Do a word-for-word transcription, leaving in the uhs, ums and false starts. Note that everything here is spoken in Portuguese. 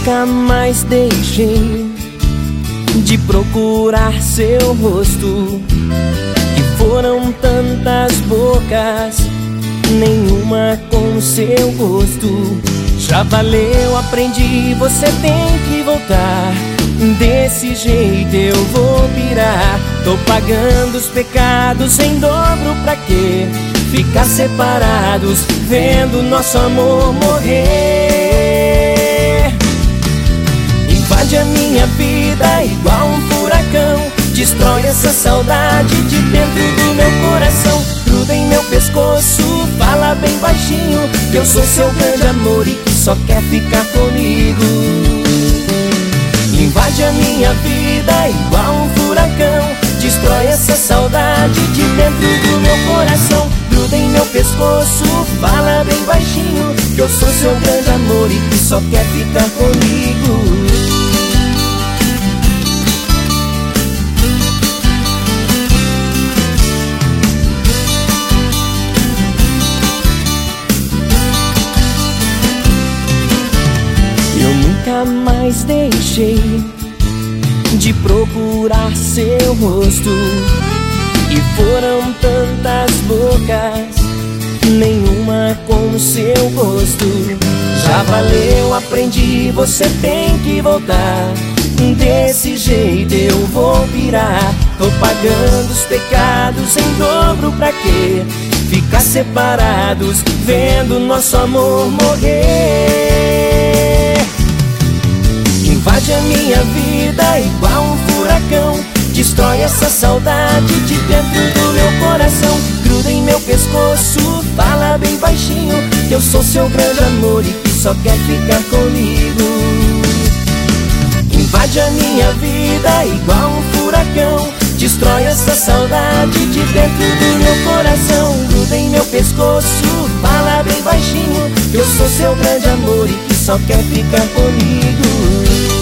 nunca mais deixei de procurar seu rosto. E foram tantas bocas, nenhuma com seu gosto. Já valeu, aprendi, você tem que voltar. Desse jeito eu vou pirar. Tô pagando os pecados em dobro, pra quê? Ficar separados, vendo nosso amor morrer. Invade a minha vida igual um furacão, destrói essa saudade de dentro do meu coração. Gruda em meu pescoço, fala bem baixinho que eu sou seu grande amor e que só quer ficar comigo. Invade a minha vida igual um furacão, destrói essa saudade de dentro do meu coração. Gruda em meu pescoço, fala bem baixinho que eu sou seu grande amor e que só quer ficar comigo. Eu nunca mais deixei de procurar seu rosto. E foram tantas bocas, nenhuma com seu gosto. Já valeu, aprendi, você tem que voltar. Desse jeito eu vou virar. Tô pagando os pecados em dobro, pra quê? Ficar separados, vendo nosso amor morrer. Invade a minha vida igual um furacão, destrói essa saudade de dentro do meu coração. Gruda em meu pescoço, fala bem baixinho que eu sou seu grande amor e que só quer ficar comigo. Invade a minha vida igual um furacão, destrói essa saudade de dentro do meu coração. Gruda em meu pescoço, fala bem baixinho que eu sou seu grande amor e que só quer ficar comigo.